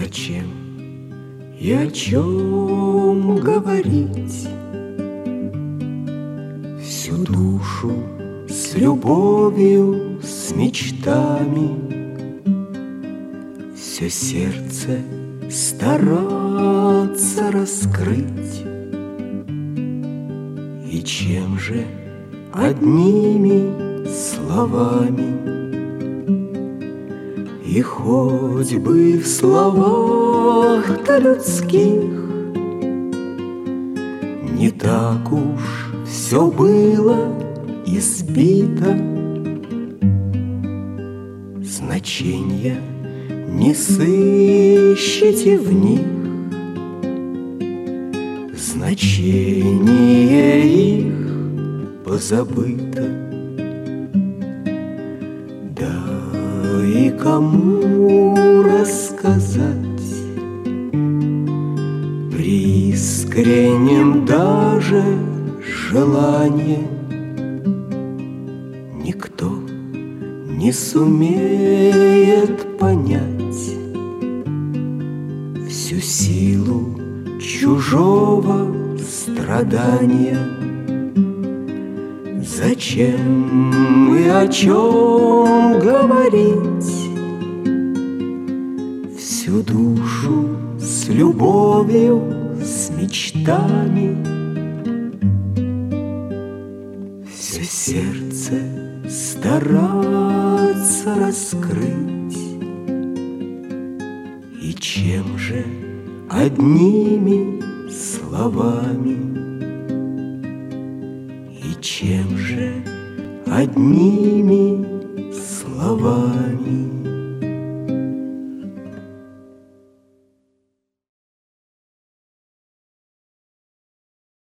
Зачем и о чем говорить? Всю душу с любовью, с мечтами, все сердце стараться раскрыть. И чем же одними словами? И хоть бы в словах-то людских не так уж все было избито, значения не сыщете в них, значение их позабыто. Да и кому рассказать при искреннем даже желании? Никто не сумеет понять всю силу чужого страдания. Зачем и о чем говорить? Всю душу с любовью, с мечтами, все сердце стараться раскрыть. И чем же одними словами? И чем же одними